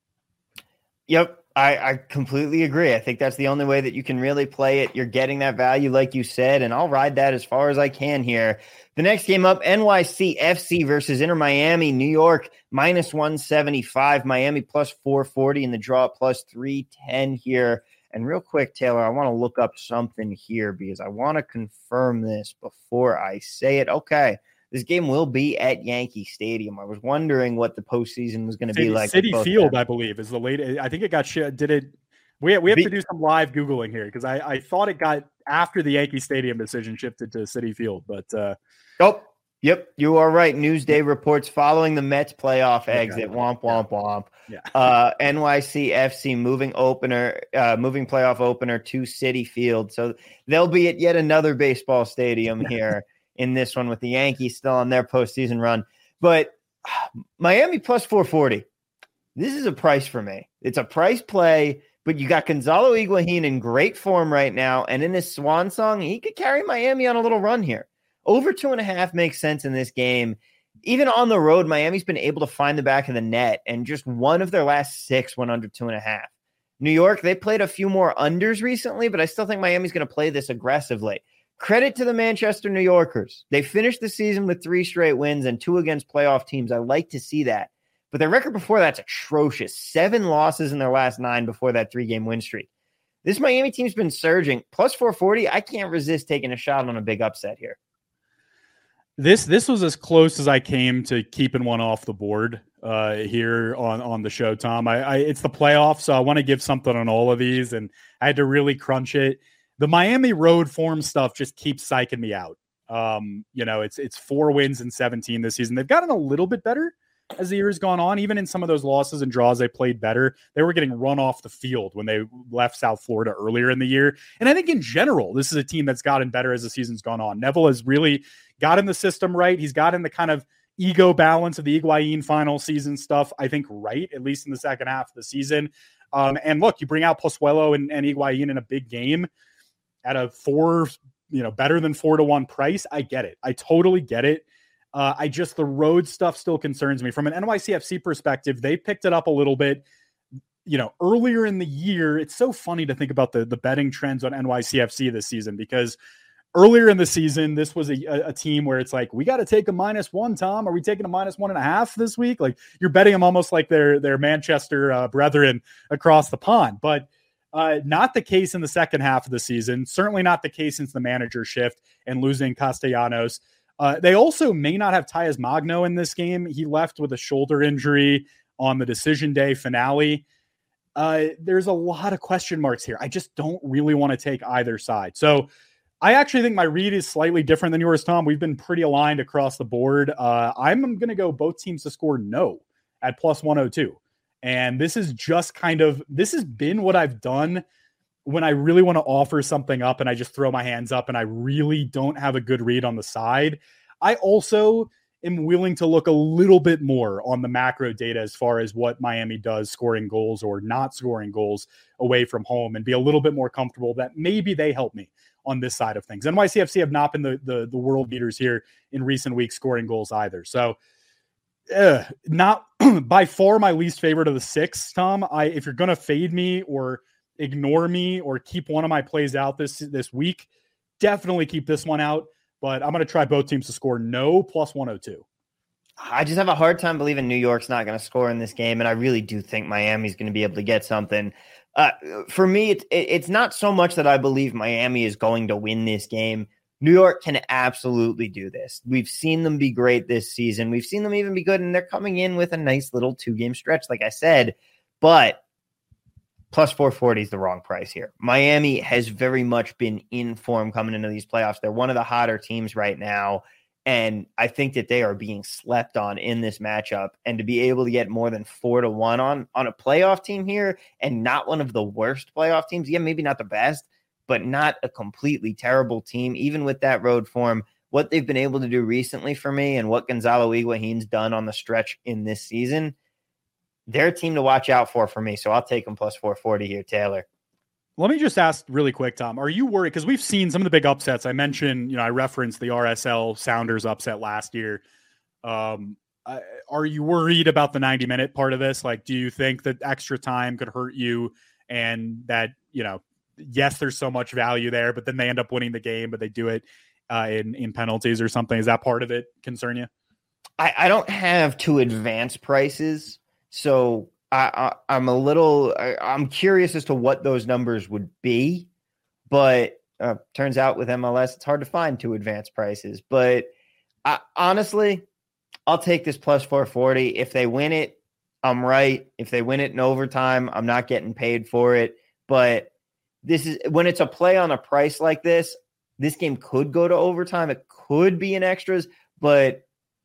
Yep. I, I completely agree. I think that's the only way that you can really play it. You're getting that value, like you said, and I'll ride that as far as I can here. The next game up, N Y C F C versus Inter Miami. New York, minus one seventy-five. Miami plus four forty in the draw, plus three ten here. And real quick, Taylor, I want to look up something here because I want to confirm this before I say it. Okay. This game will be at Yankee Stadium. I was wondering what the postseason was going to be like. City Field, I believe, is the latest. I think it got shit. Did it? We we have be, to do some live Googling here because I, I thought it got after the Yankee Stadium decision shifted to City Field. But uh, oh, yep, you are right. Newsday reports following the Mets playoff exit. Okay. Womp womp womp. Yeah. Uh, N Y C F C moving opener, uh, moving playoff opener to City Field. So they'll be at yet another baseball stadium here. In this one with the Yankees still on their postseason run. But Miami plus four forty. This is a price for me. It's a price play, but you got Gonzalo Higuain in great form right now. And in his swan song, he could carry Miami on a little run here. Over two and a half makes sense in this game. Even on the road, Miami's been able to find the back of the net, and just one of their last six went under two and a half. New York, they played a few more unders recently, but I still think Miami's going to play this aggressively. Credit to the Manchester New Yorkers. They finished the season with three straight wins and two against playoff teams. I like to see that. But their record before that's atrocious. Seven losses in their last nine before that three-game win streak. This Miami team's been surging. Plus four forty, I can't resist taking a shot on a big upset here. This this was as close as I came to keeping one off the board uh, here on, on the show, Tom. I, I It's the playoffs, so I want to give something on all of these, and I had to really crunch it. The Miami road form stuff just keeps psyching me out. Um, you know, it's it's four wins in seventeen this season. They've gotten a little bit better as the year has gone on. Even in some of those losses and draws, they played better. They were getting run off the field when they left South Florida earlier in the year. And I think in general, this is a team that's gotten better as the season's gone on. Neville has really gotten the system right. He's gotten the kind of ego balance of the Higuain final season stuff, I think, right, at least in the second half of the season. Um, and look, you bring out Pozuelo and, and Higuain in a big game at a four, you know, better than four to one price. I get it. I totally get it. Uh, I just, the road stuff still concerns me. From an N Y C F C perspective, they picked it up a little bit, you know, earlier in the year. It's so funny to think about the, the betting trends on N Y C F C this season, because earlier in the season, this was a, a team where it's like, we got to take a minus one, Tom. Are we taking a minus one and a half this week? Like, you're betting them almost like they're, they're Manchester uh, brethren across the pond. But Uh, not the case in the second half of the season. Certainly not the case since the manager shift and losing Castellanos. Uh, they also may not have Tyus Magno in this game. He left with a shoulder injury on the decision day finale. Uh, there's a lot of question marks here. I just don't really want to take either side. So I actually think my read is slightly different than yours, Tom. We've been pretty aligned across the board. Uh, I'm going to go both teams to score no at plus one oh two. And this is just kind of, this has been what I've done when I really want to offer something up and I just throw my hands up and I really don't have a good read on the side. I also am willing to look a little bit more on the macro data as far as what Miami does scoring goals or not scoring goals away from home, and be a little bit more comfortable that maybe they help me on this side of things. N Y C F C have not been the, the, the world beaters here in recent weeks scoring goals either. So Uh, not by far my least favorite of the six, Tom. I if you're gonna fade me or ignore me or keep one of my plays out this this week, definitely keep this one out, but I'm going to try both teams to score no plus one oh two. I just have a hard time believing New York's not going to score in this game, and I really do think Miami's going to be able to get something. Uh, for me, it's, it's not so much that I believe Miami is going to win this game. New York can absolutely do this. We've seen them be great this season. We've seen them even be good, and they're coming in with a nice little two-game stretch, like I said. But plus four forty is the wrong price here. Miami has very much been in form coming into these playoffs. They're one of the hotter teams right now. And I think that they are being slept on in this matchup. And to be able to get more than four to one on, on a playoff team here, and not one of the worst playoff teams, yeah, maybe not the best, but not a completely terrible team, even with that road form, what they've been able to do recently for me and what Gonzalo Higuain's done on the stretch in this season, they're a team to watch out for for me. So I'll take them plus four forty here, Taylor. Let me just ask really quick, Tom, are you worried? Because we've seen some of the big upsets. I mentioned, you know, I referenced the R S L Sounders upset last year. Um, I, are you worried about the ninety minute part of this? Like, do you think that extra time could hurt you and that, you know, yes, there's so much value there, but then they end up winning the game, but they do it uh, in, in penalties or something? Is that part of it concern you? I, I don't have two advanced prices, so I, I, I'm a little, I, I'm curious as to what those numbers would be, but uh, turns out with M L S, it's hard to find two advanced prices. But I, honestly, I'll take this plus four forty. If they win it, I'm right. If they win it in overtime, I'm not getting paid for it. But this is when it's a play on a price like this, this game could go to overtime. It could be in extras, but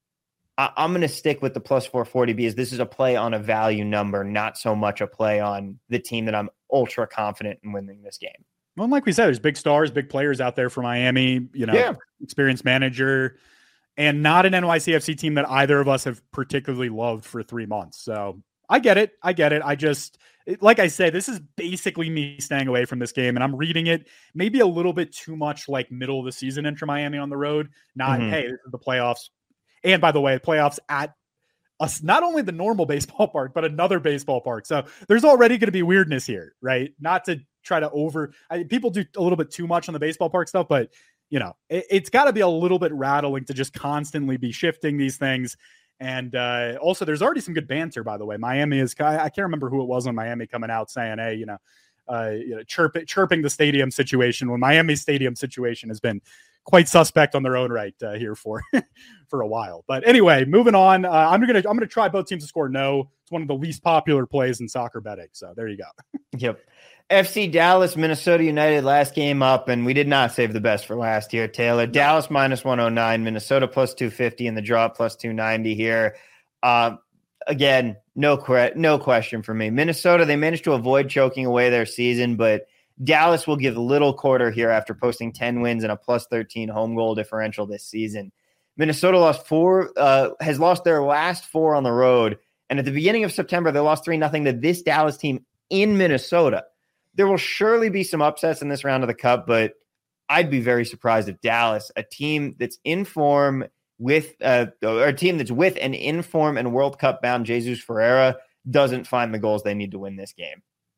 I, I'm going to stick with the plus four forty because this is a play on a value number, not so much a play on the team that I'm ultra confident in winning this game. Well, like we said, there's big stars, big players out there for Miami, you know, yeah. experienced manager, and not an N Y C F C team that either of us have particularly loved for three months. So I get it. I get it. I just, like I said, this is basically me staying away from this game, and I'm reading it maybe a little bit too much like middle of the season Inter Miami on the road. Not, mm-hmm. hey, this is the playoffs. And by the way, playoffs at us, not only the normal baseball park, but another baseball park. So there's already going to be weirdness here, right? Not to try to over, I, people do a little bit too much on the baseball park stuff, but you know, it, it's got to be a little bit rattling to just constantly be shifting these things. And uh, also there's already some good banter, by the way. Miami is, I, I can't remember who it was on Miami coming out saying, hey, you know, uh, you know, chirp, chirping the stadium situation when Miami's stadium situation has been quite suspect on their own right uh, here for for a while. But anyway, moving on. Uh, I'm gonna I'm gonna try both teams to score no. It's one of the least popular plays in soccer betting. So there you go. Yep. F C Dallas, Minnesota United last game up, and we did not save the best for last here, Taylor. Dallas minus one oh nine, Minnesota plus two fifty, and the draw plus two ninety here. Uh, again, no que- no question for me. Minnesota, they managed to avoid choking away their season, but Dallas will give little quarter here after posting ten wins and a plus thirteen home goal differential this season. Minnesota lost four, uh, has lost their last four on the road. And at the beginning of September, they lost three nothing to this Dallas team in Minnesota. There will surely be some upsets in this round of the Cup, but I'd be very surprised if Dallas, a team that's in form with, uh, or a team that's with an in form and World Cup bound Jesus Ferreira, doesn't find the goals they need to win this game.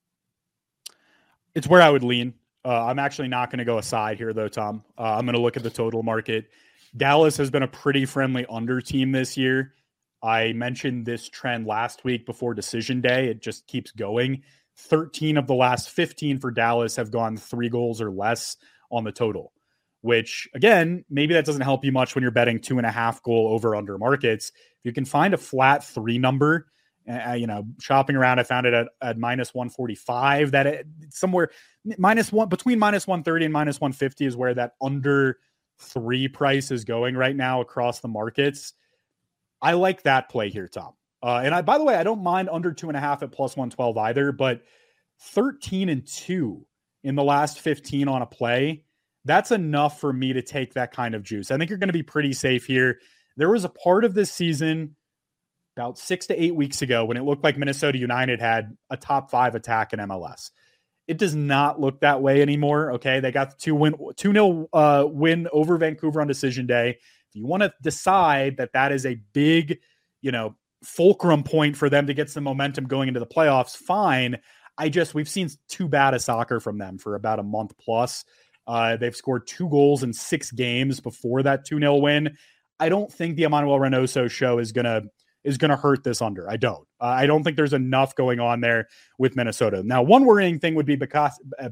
It's where I would lean. Uh, I'm actually not going to go aside here, though, Tom. Uh, I'm going to look at the total market. Dallas has been a pretty friendly under team this year. I mentioned this trend last week before decision day. It just keeps going. thirteen of the last fifteen for Dallas have gone three goals or less on the total, which, again, maybe that doesn't help you much when you're betting two and a half goal over under markets. If you can find a flat three number, Uh, you know, shopping around, I found it at, at minus one forty-five. That it, somewhere minus one between minus one thirty and minus one fifty is where that under three price is going right now across the markets. I like that play here, Tom. Uh, and I, by the way, I don't mind under two and a half at plus one twelve either, but thirteen and two in the last fifteen on a play, that's enough for me to take that kind of juice. I think you're going to be pretty safe here. There was a part of this season about six to eight weeks ago when it looked like Minnesota United had a top five attack in M L S. It does not look that way anymore. Okay. They got the two win, two nil uh, win over Vancouver on decision day. If you want to decide that that is a big, you know, fulcrum point for them to get some momentum going into the playoffs, fine. I just, we've seen too bad a soccer from them for about a month plus. Uh, they've scored two goals in six games before that two nil win. I don't think the Emmanuel Reynoso show is going to is going to hurt this under. I don't. Uh, I don't think there's enough going on there with Minnesota. Now, one worrying thing would be Bakaye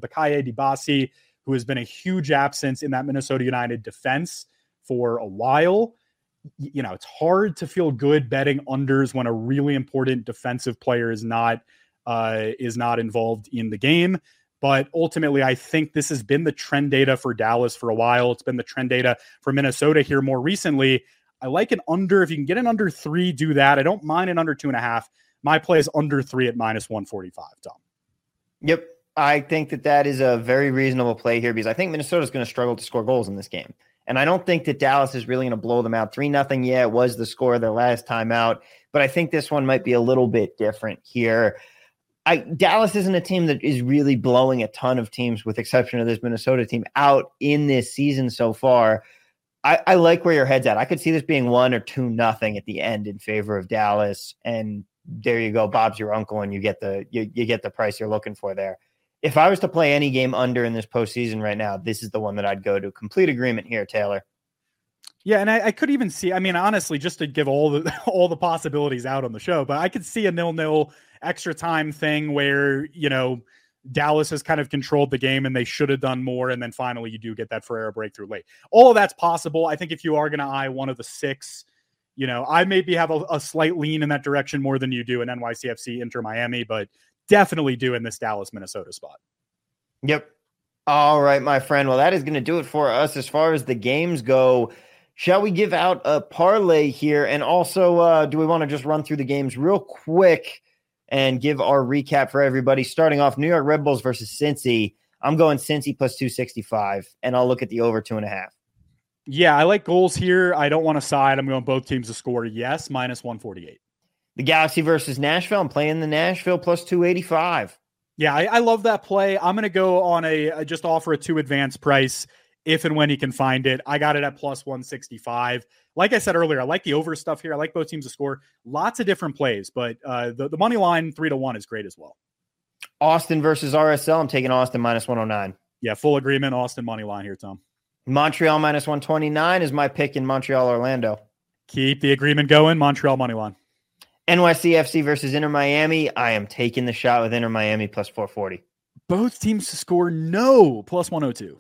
Dibassy, who has been a huge absence in that Minnesota United defense for a while. You know, it's hard to feel good betting unders when a really important defensive player is not uh, is not involved in the game. But ultimately, I think this has been the trend data for Dallas for a while. It's been the trend data for Minnesota here more recently. I like an under. If you can get an under three, do that. I don't mind an under two and a half. My play is under three at minus one forty-five, Tom. Yep. I think that that is a very reasonable play here because I think Minnesota is going to struggle to score goals in this game. And I don't think that Dallas is really going to blow them out. three nothing, yeah, it was the score their last time out. But I think this one might be a little bit different here. I, Dallas isn't a team that is really blowing a ton of teams, with exception of this Minnesota team, out in this season so far. I, I like where your head's at. I could see this being one or two nothing at the end in favor of Dallas, and there you go. Bob's your uncle, and you get the you, you get the price you're looking for there. If I was to play any game under in this postseason right now, this is the one that I'd go to. Complete agreement here, Taylor. Yeah, and I, I could even see. I mean, honestly, just to give all the all the possibilities out on the show, but I could see a nil-nil extra time thing where, you know, Dallas has kind of controlled the game and they should have done more. And then finally you do get that Ferreira breakthrough late. All of that's possible. I think if you are going to eye one of the six, you know, I maybe have a, a slight lean in that direction more than you do in N Y C F C, Inter Miami, but definitely do in this Dallas, Minnesota spot. Yep. All right, my friend. Well, that is going to do it for us as far as the games go. Shall we give out a parlay here? And also, uh, do we want to just run through the games real quick and give our recap for everybody? Starting off, New York Red Bulls versus Cincy. I'm going Cincy plus two sixty-five, and I'll look at the over two and a half. Yeah, I like goals here. I don't want to side. I'm going both teams to score. Yes, minus one forty-eight. The Galaxy versus Nashville. I'm playing the Nashville plus two eighty-five. Yeah, I, I love that play. I'm going to go on a I just offer a two advance price if and when he can find it. I got it at plus one sixty-five. Like I said earlier, I like the over stuff here. I like both teams to score. Lots of different plays, but uh, the, the money line three to one is great as well. Austin versus R S L. I'm taking Austin minus one oh nine. Yeah, full agreement. Austin money line here, Tom. Montreal minus one twenty-nine is my pick in Montreal, Orlando. Keep the agreement going. Montreal money line. N Y C F C versus Inter Miami. I am taking the shot with Inter Miami plus four forty. Both teams to score. No, plus one oh two.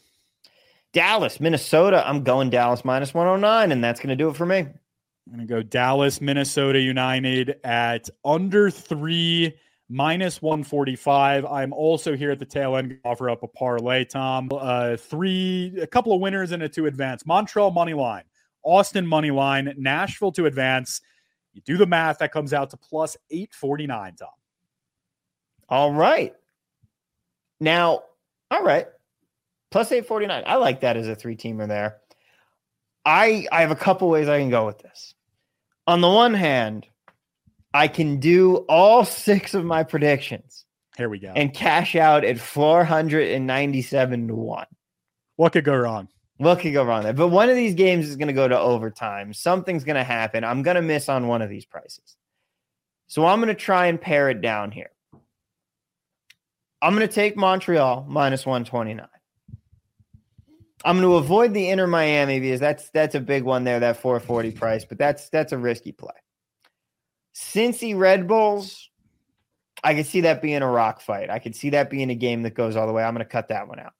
Dallas, Minnesota. I'm going Dallas minus one oh nine, and that's going to do it for me. I'm going to go Dallas, Minnesota United at under three, minus one forty-five. I'm also here at the tail end, offer up a parlay, Tom. Uh, three, a couple of winners and a two advance. Montreal money line, Austin money line, Nashville to advance. You do the math, that comes out to plus eight forty-nine, Tom. All right. Now, all right. Plus eight forty-nine. I like that as a three-teamer there. I I have a couple ways I can go with this. On the one hand, I can do all six of my predictions. Here we go. And cash out at four hundred ninety-seven to one. What could go wrong? What could go wrong there? But one of these games is going to go to overtime. Something's going to happen. I'm going to miss on one of these prices. So I'm going to try and pare it down here. I'm going to take Montreal minus one twenty-nine. I'm going to avoid the Inter Miami because that's that's a big one there, that four forty price, but that's that's a risky play. Cincy Red Bulls, I could see that being a rock fight. I could see that being a game that goes all the way. I'm going to cut that one out.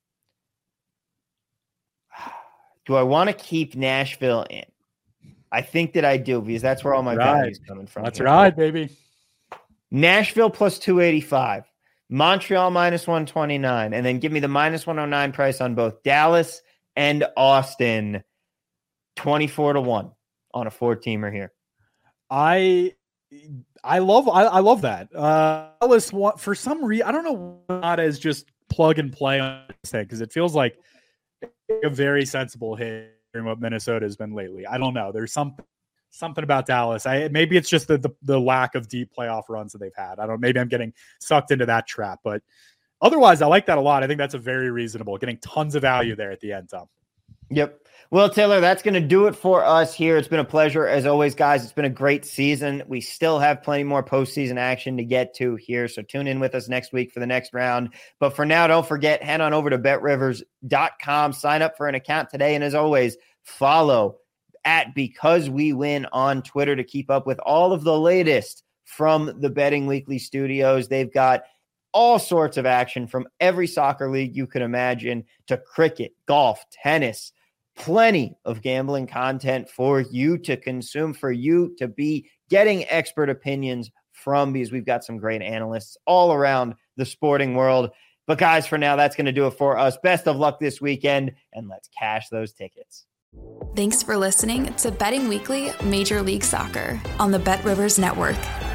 Do I want to keep Nashville in? I think that I do because that's where all my value is coming from. That's right, baby. Nashville plus two eighty-five. Montreal minus one twenty-nine. And then give me the minus one oh nine price on both Dallas and Austin. twenty-four to one on a four-teamer here. I I love I, I love that. Uh, Dallas, for some reason, I don't know, not as just plug and play on this thing because it feels like a very sensible hit in what Minnesota has been lately. I don't know. There's some something about Dallas. I maybe it's just the, the the lack of deep playoff runs that they've had. I don't. Maybe I'm getting sucked into that trap, but otherwise, I like that a lot. I think that's a very reasonable. Getting tons of value there at the end, Tom. Yep. Well, Taylor, that's going to do it for us here. It's been a pleasure as always, guys. It's been a great season. We still have plenty more postseason action to get to here, so tune in with us next week for the next round. But for now, don't forget, head on over to bet rivers dot com, sign up for an account today, and as always, follow at Because We Win on Twitter to keep up with all of the latest from the Betting Weekly studios. They've got all sorts of action from every soccer league you could imagine to cricket, golf, tennis, plenty of gambling content for you to consume, for you to be getting expert opinions from, because we've got some great analysts all around the sporting world. But guys, for now, that's going to do it for us. Best of luck this weekend, and let's cash those tickets. Thanks for listening to Betting Weekly Major League Soccer on the Bet Rivers Network.